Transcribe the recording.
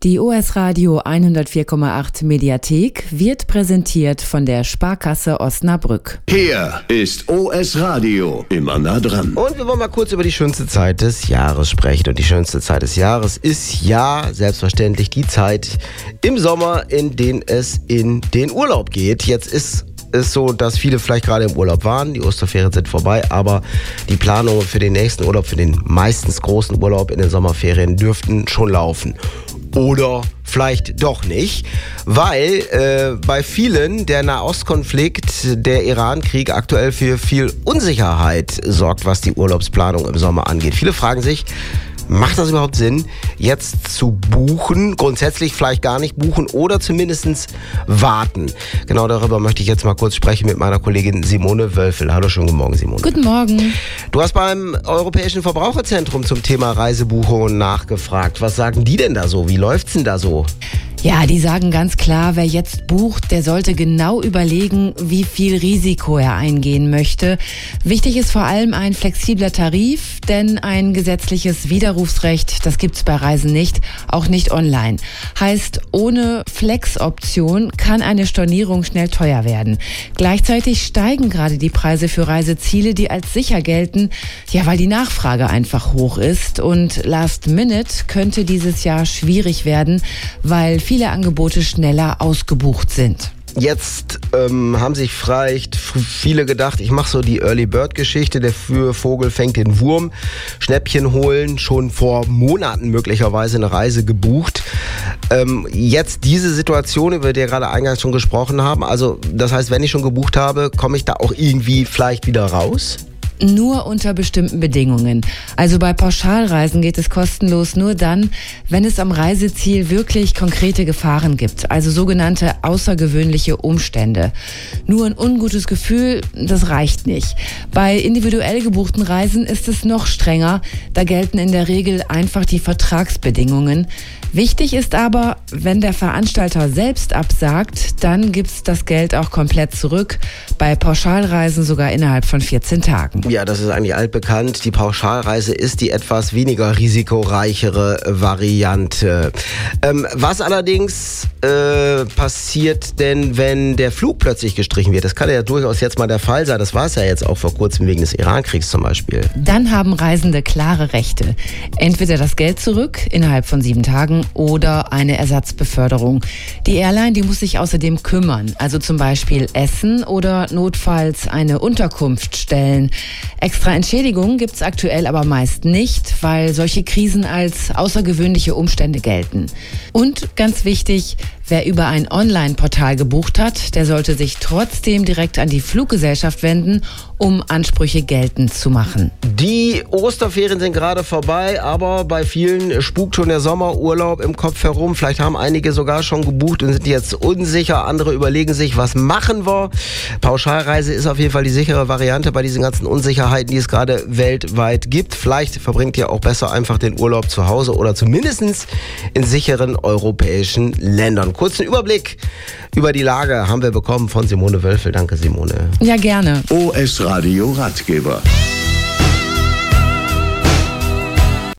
Die OS Radio 104,8 Mediathek wird präsentiert von der Sparkasse Osnabrück. Hier ist OS Radio, immer nah dran. Und wir wollen mal kurz über die schönste Zeit des Jahres sprechen. Und die schönste Zeit des Jahres ist ja selbstverständlich die Zeit im Sommer, in der es in den Urlaub geht. Jetzt ist es so, dass viele vielleicht gerade im Urlaub waren. Die Osterferien sind vorbei, aber die Planungen für den nächsten Urlaub, für den meistens großen Urlaub in den Sommerferien dürften schon laufen. Oder vielleicht doch nicht, weil bei vielen der Nahostkonflikt, der Iran-Krieg aktuell für viel Unsicherheit sorgt, was die Urlaubsplanung im Sommer angeht. Viele fragen sich, macht das überhaupt Sinn, jetzt zu buchen? Grundsätzlich vielleicht gar nicht buchen oder zumindest warten. Genau darüber möchte ich jetzt mal kurz sprechen mit meiner Kollegin Simone Wölfel. Hallo, schönen guten Morgen, Simone. Guten Morgen. Du hast beim Europäischen Verbraucherzentrum zum Thema Reisebuchungen nachgefragt. Was sagen die denn da so? Wie läuft's denn da so? Ja, die sagen ganz klar, wer jetzt bucht, der sollte genau überlegen, wie viel Risiko er eingehen möchte. Wichtig ist vor allem ein flexibler Tarif, denn ein gesetzliches Widerrufsrecht, das gibt's bei Reisen nicht, auch nicht online. Heißt, ohne Flex-Option kann eine Stornierung schnell teuer werden. Gleichzeitig steigen gerade die Preise für Reiseziele, die als sicher gelten, ja, weil die Nachfrage einfach hoch ist. Und Last Minute könnte dieses Jahr schwierig werden, weil viele Angebote schneller ausgebucht sind. Jetzt haben sich vielleicht viele gedacht, ich mache so die Early Bird Geschichte, der Vogel fängt den Wurm, Schnäppchen holen, schon vor Monaten möglicherweise eine Reise gebucht. Jetzt diese Situation, über die wir gerade eingangs schon gesprochen haben, also das heißt, wenn ich schon gebucht habe, komme ich da auch irgendwie vielleicht wieder raus? Nur unter bestimmten Bedingungen. Also bei Pauschalreisen geht es kostenlos nur dann, wenn es am Reiseziel wirklich konkrete Gefahren gibt, also sogenannte außergewöhnliche Umstände. Nur ein ungutes Gefühl, das reicht nicht. Bei individuell gebuchten Reisen ist es noch strenger, da gelten in der Regel einfach die Vertragsbedingungen. Wichtig ist aber, wenn der Veranstalter selbst absagt, dann gibt's das Geld auch komplett zurück, bei Pauschalreisen sogar innerhalb von 14 Tagen. Ja, das ist eigentlich altbekannt. Die Pauschalreise ist die etwas weniger risikoreichere Variante. Was allerdings passiert denn, wenn der Flug plötzlich gestrichen wird? Das kann ja durchaus jetzt mal der Fall sein. Das war es ja jetzt auch vor kurzem wegen des Iran-Kriegs zum Beispiel. Dann haben Reisende klare Rechte. Entweder das Geld zurück innerhalb von 7 Tagen oder eine Ersatzbeförderung. Die Airline, die muss sich außerdem kümmern, also zum Beispiel essen oder notfalls eine Unterkunft stellen. Extra Entschädigungen gibt's aktuell aber meist nicht, weil solche Krisen als außergewöhnliche Umstände gelten. Und ganz wichtig, wer über ein Online-Portal gebucht hat, der sollte sich trotzdem direkt an die Fluggesellschaft wenden, um Ansprüche geltend zu machen. Die Osterferien sind gerade vorbei, aber bei vielen spukt schon der Sommerurlaub im Kopf herum. Vielleicht haben einige sogar schon gebucht und sind jetzt unsicher. Andere überlegen sich, was machen wir? Pauschalreise ist auf jeden Fall die sichere Variante bei diesen ganzen Unsicherheiten, die es gerade weltweit gibt. Vielleicht verbringt ihr auch besser einfach den Urlaub zu Hause oder zumindest in sicheren europäischen Ländern. Kurzen Überblick über die Lage haben wir bekommen von Simone Wölfel. Danke, Simone. Ja, gerne. OS Radio Ratgeber.